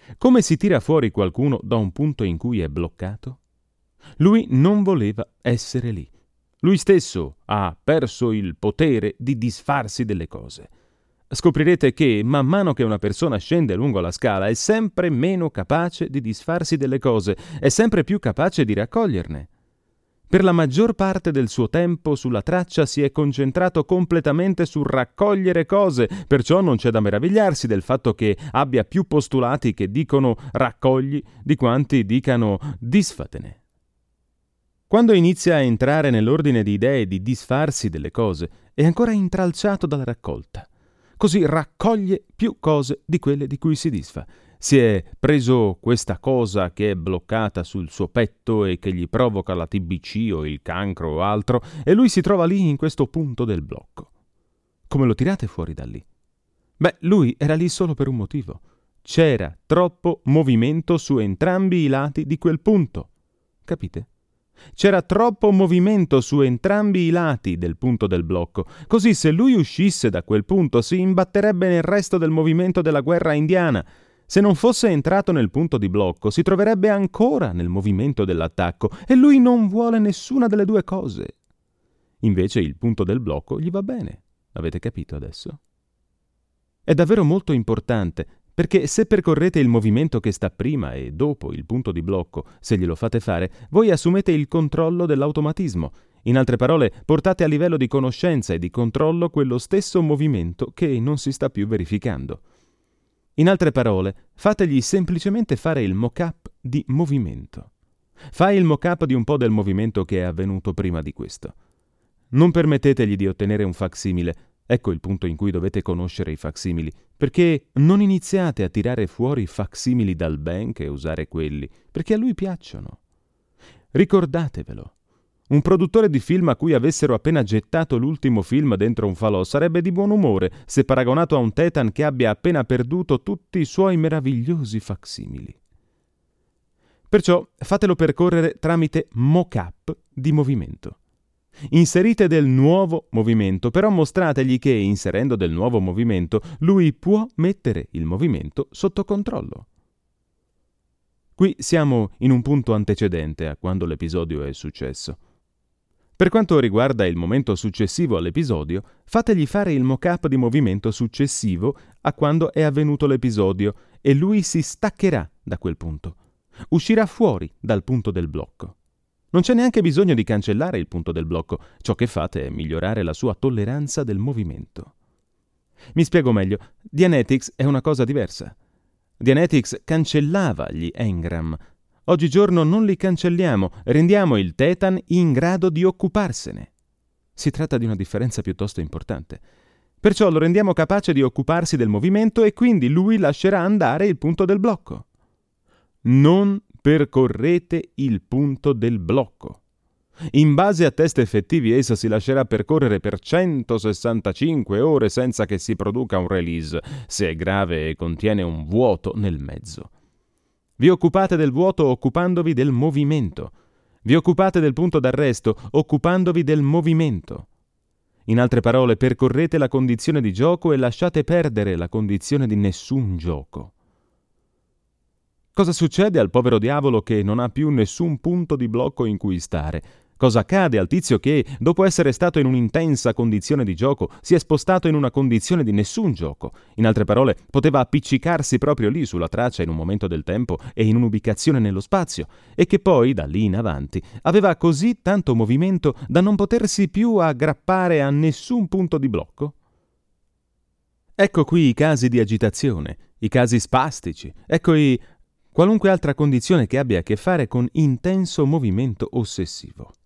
Come si tira fuori qualcuno da un punto in cui è bloccato? Lui non voleva essere lì. Lui stesso ha perso il potere di disfarsi delle cose. Scoprirete che man mano che una persona scende lungo la scala è sempre meno capace di disfarsi delle cose, è sempre più capace di raccoglierne. Per la maggior parte del suo tempo sulla traccia si è concentrato completamente sul raccogliere cose, perciò non c'è da meravigliarsi del fatto che abbia più postulati che dicono raccogli di quanti dicano disfatene. Quando inizia a entrare nell'ordine di idee di disfarsi delle cose, è ancora intralciato dalla raccolta. Così raccoglie più cose di quelle di cui si disfa. Si è preso questa cosa che è bloccata sul suo petto e che gli provoca la TBC o il cancro o altro, e lui si trova lì in questo punto del blocco. Come lo tirate fuori da lì? Beh, lui era lì solo per un motivo. C'era troppo movimento su entrambi i lati di quel punto. Capite? C'era troppo movimento su entrambi i lati del punto del blocco, così se lui uscisse da quel punto si imbatterebbe nel resto del movimento della guerra indiana. Se non fosse entrato nel punto di blocco si troverebbe ancora nel movimento dell'attacco e lui non vuole nessuna delle due cose. Invece il punto del blocco gli va bene. Avete capito adesso? È davvero molto importante, perché se percorrete il movimento che sta prima e dopo il punto di blocco, se glielo fate fare, voi assumete il controllo dell'automatismo. In altre parole, portate a livello di conoscenza e di controllo quello stesso movimento che non si sta più verificando. In altre parole, fategli semplicemente fare il mock-up di movimento. Fai il mock-up di un po' del movimento che è avvenuto prima di questo. Non permettetegli di ottenere un facsimile. Ecco il punto in cui dovete conoscere i facsimili, perché non iniziate a tirare fuori facsimili dal bank e usare quelli, perché a lui piacciono. Ricordatevelo. Un produttore di film a cui avessero appena gettato l'ultimo film dentro un falò sarebbe di buon umore se paragonato a un Tetan che abbia appena perduto tutti i suoi meravigliosi facsimili. Perciò fatelo percorrere tramite mock-up di movimento. Inserite del nuovo movimento, però mostrategli che, inserendo del nuovo movimento, lui può mettere il movimento sotto controllo. Qui siamo in un punto antecedente a quando l'episodio è successo. Per quanto riguarda il momento successivo all'episodio, fategli fare il mock-up di movimento successivo a quando è avvenuto l'episodio e lui si staccherà da quel punto. Uscirà fuori dal punto del blocco. Non c'è neanche bisogno di cancellare il punto del blocco. Ciò che fate è migliorare la sua tolleranza del movimento. Mi spiego meglio. Dianetics è una cosa diversa. Dianetics cancellava gli engram. Oggigiorno non li cancelliamo, rendiamo il Tetan in grado di occuparsene. Si tratta di una differenza piuttosto importante. Perciò lo rendiamo capace di occuparsi del movimento e quindi lui lascerà andare il punto del blocco. Non percorrete il punto del blocco. In base a test effettivi esso si lascerà percorrere per 165 ore senza che si produca un release, se è grave e contiene un vuoto nel mezzo. Vi occupate del vuoto occupandovi del movimento. Vi occupate del punto d'arresto occupandovi del movimento. In altre parole, percorrete la condizione di gioco e lasciate perdere la condizione di nessun gioco. Cosa succede al povero diavolo che non ha più nessun punto di blocco in cui stare? Cosa accade al tizio che, dopo essere stato in un'intensa condizione di gioco, si è spostato in una condizione di nessun gioco? In altre parole, poteva appiccicarsi proprio lì sulla traccia in un momento del tempo e in un'ubicazione nello spazio, e che poi, da lì in avanti, aveva così tanto movimento da non potersi più aggrappare a nessun punto di blocco? Ecco qui i casi di agitazione, i casi spastici, ecco qualunque altra condizione che abbia a che fare con intenso movimento ossessivo.